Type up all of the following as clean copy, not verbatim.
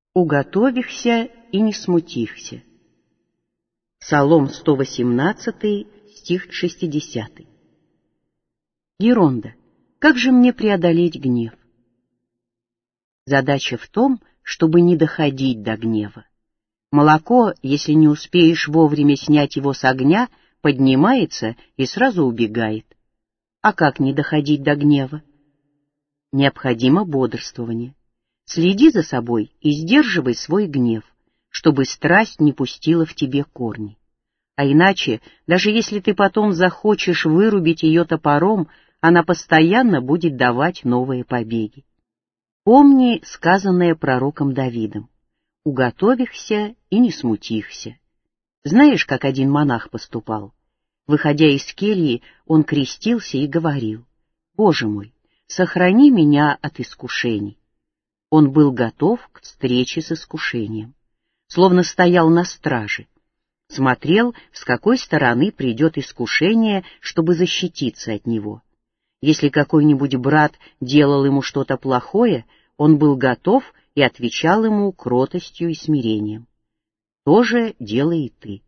Уготовихся и не смутихся. Псалом 118, стих 60. Геронда, как же мне преодолеть гнев? Задача в том, чтобы не доходить до гнева. Молоко, если не успеешь вовремя снять его с огня, поднимается и сразу убегает. А как не доходить до гнева? Необходимо бодрствование. Следи за собой и сдерживай свой гнев, чтобы страсть не пустила в тебе корни. А иначе, даже если ты потом захочешь вырубить ее топором, она постоянно будет давать новые побеги. Помни сказанное пророком Давидом: «Уготовихся и не смутихся». Знаешь, как один монах поступал? Выходя из кельи, он крестился и говорил: «Боже мой, сохрани меня от искушений». Он был готов к встрече с искушением, словно стоял на страже, смотрел, с какой стороны придет искушение, чтобы защититься от него. Если какой-нибудь брат делал ему что-то плохое, он был готов и отвечал ему кротостью и смирением. То же делай и ты.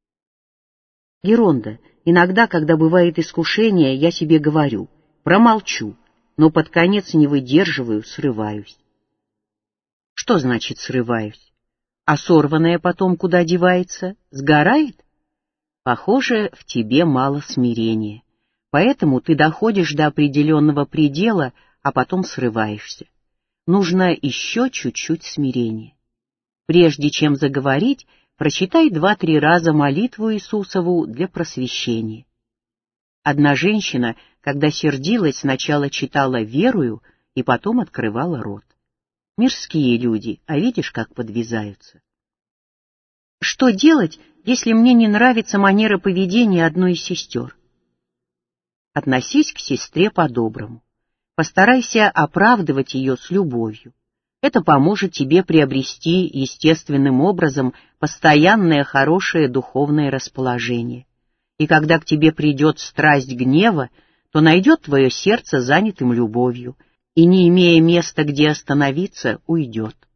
Геронда, иногда, когда бывает искушение, я себе говорю: промолчу, но под конец не выдерживаю, срываюсь. Что значит срываюсь? А сорванное потом куда девается? Сгорает? Похоже, в тебе мало смирения. Поэтому ты доходишь до определенного предела, а потом срываешься. Нужно еще чуть-чуть смирения. Прежде чем заговорить, прочитай 2-3 раза молитву Иисусову для просвещения. Одна женщина, когда сердилась, сначала читала «верую» и потом открывала рот. Мирские люди, а видишь, как подвязаются. Что делать, если мне не нравится манера поведения одной из сестер? Относись к сестре по-доброму. Постарайся оправдывать ее с любовью. Это поможет тебе приобрести естественным образом постоянное хорошее духовное расположение. И когда к тебе придет страсть гнева, то найдет твое сердце занятым любовью, и, не имея места, где остановиться, уйдет.